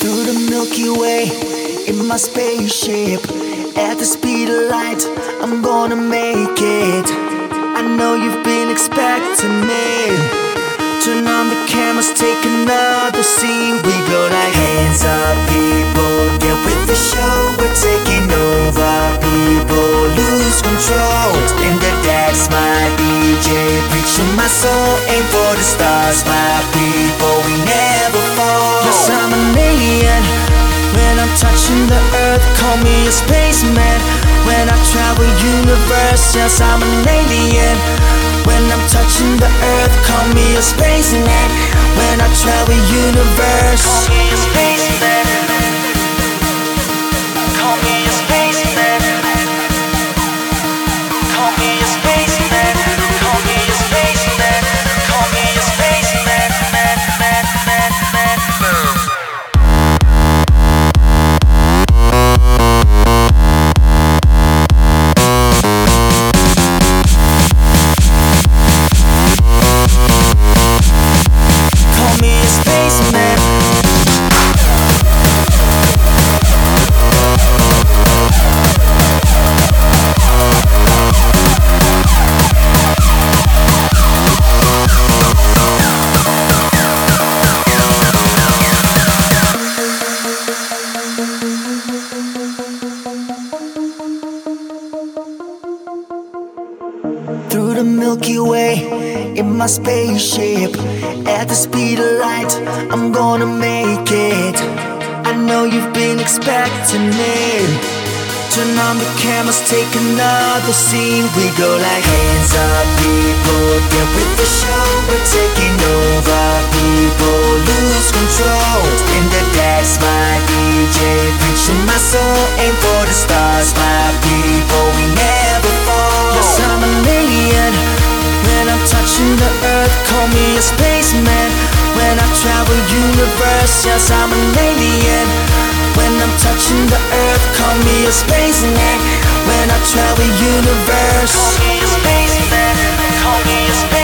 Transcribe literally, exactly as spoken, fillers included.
Through the Milky Way in my spaceship, at the speed of light, I'm gonna make it. I know you've been expecting me. Turn on the cameras, take another scene. We go like hands up, people, get with the show. We're taking over, people, lose control. In the dance, my D J, preaching my soul. Aim for the stars, my people, we never fall. Yes, I'm an alien. When I'm touching the earth, call me a spaceman. When I travel universe, yes, I'm an alien. When I'm touching the earth, call me a spaceman. When I travel universe, call me a spaceman. Call me a spaceman. Call me a spaceman. Call me a spaceman. Call me a spaceman. Man, man, man, man, man. Through the Milky Way in my spaceship, at the speed of light, I'm gonna make it. I know you've been expecting me. Turn on the cameras, take another scene. We go like hands up, people, get with the show. We're taking over, people, lose control. In the dance, my D J, preaching my soul. Aim for the stars, my people, we never fall. Yes, I'm an alien. When I'm touching the earth, call me a spaceman. When I travel universe, yes, I'm an alien. When I'm touching the earth, call me a spaceman. When I travel universe, call me a spaceman. Call me a spaceman.